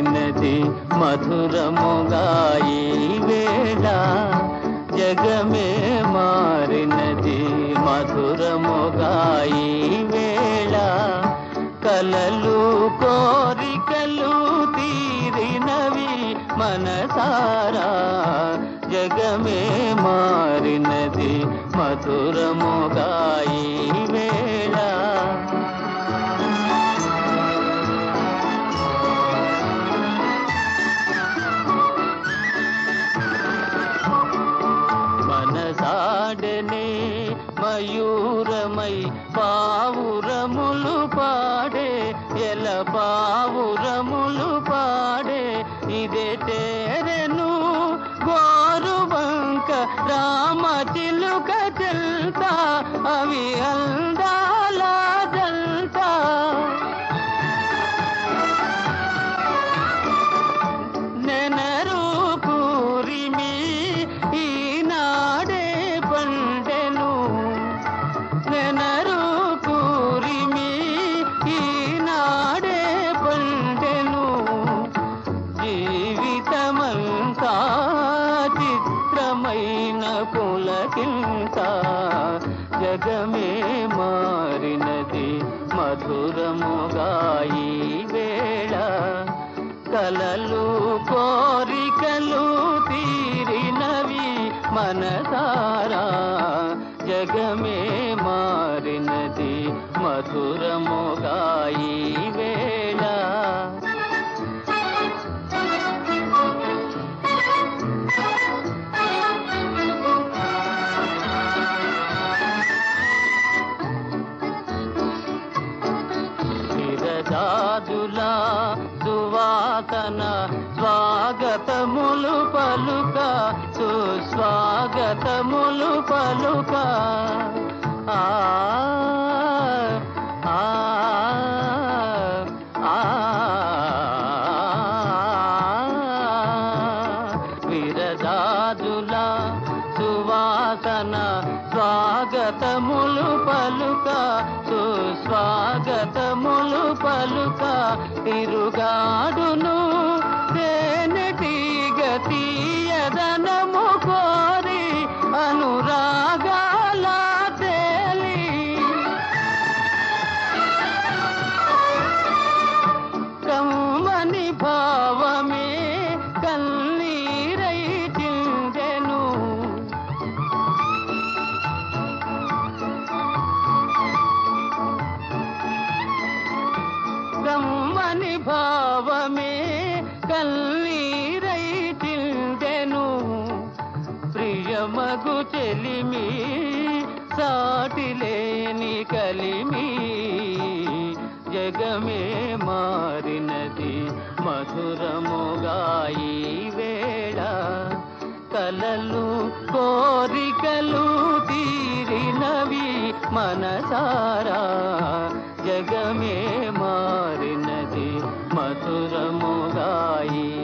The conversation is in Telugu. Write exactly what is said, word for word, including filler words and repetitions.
మారినది మధురముగా ఈ వేళ జగమే మారినది మధురముగా ఈ వేళ కలలు కోరికలు తీరినవి మనసారా జగమే మారినది మధురముగా ఈ వేళ మనసాడనే మయూరమై పావురములు పాడే ఎల పావురములు పాడే ఇదే తేరెను గోరుబంక రామ చిలుక చెల్తా అవి అందాల జల్తా నెనరు పూరిమి ఈనాడే పండెను నెనరు పూరిమి ఈనాడే పండెను జీవితమంతా చిత్రమైన పులకింత జగమే మారినది మధురముగా ఈ వేళ కలలు కోరికలు తీరినవి మనసారా జగమే మారినది మధురముగా ఈ వేళ విరజాజులా సువాసన స్వాగతములు పలుక సుస్వాగతములు పలుక ఆ ఆ ఆ విరజాజులా సువాసన స్వాగతములు పలుక సుస్వాగతములు పలుక తిరుగాడును తేనెటీగ తీయదనము కోరి అనురాగాల తేలి కమ్మని భావమే కన్నీరై చిందెను కమ్మని భావమే కన్నీరై చిందెను ప్రియమగు చెలిమి సాటిలేని కలిమి జగమే మారినది మధురముగా ఈ వేళ కలలు కోరికలు తీరినవి మనసారా జగమే మారినది మధురముగా ఈ